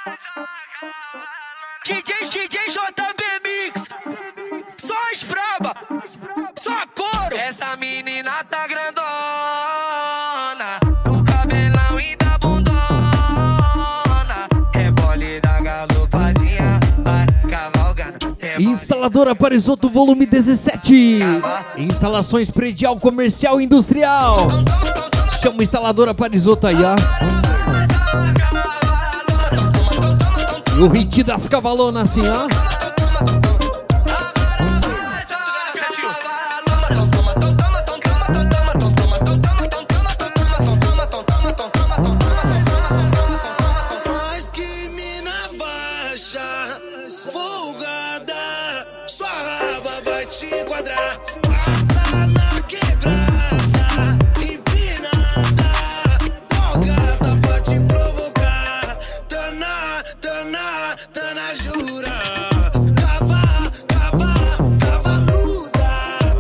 DJ JB Mix, só as braba, só couro. Essa menina tá grandona, do cabelão e da bundona, rebole da galopadinha, vai cavalgando. Instaladora Parisoto volume 17. Instalações predial, comercial e industrial. Chama a instaladora Parisoto aí, ó. E o hit das cavalonas assim, ó. Mas que mina baixa, folgada, sua raba vai te enquadrar. Passa na quebrada, empinada, folgada pra te provocar. Tana, jura. Cavaluda.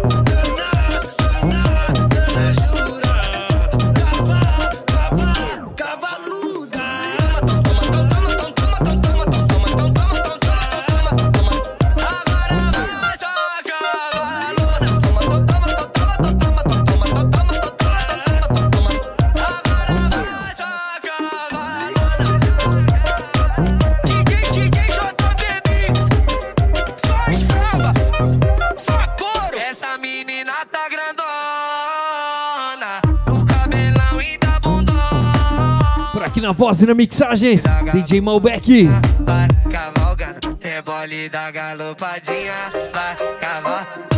Tana, jura. Cavaluda. Essa menina tá grandona, do cabelão e da bundona. Por aqui na voz e na mixagens, DJ Malbec. Vai cavalgando, rebole da galopadinha, vai cavalgando.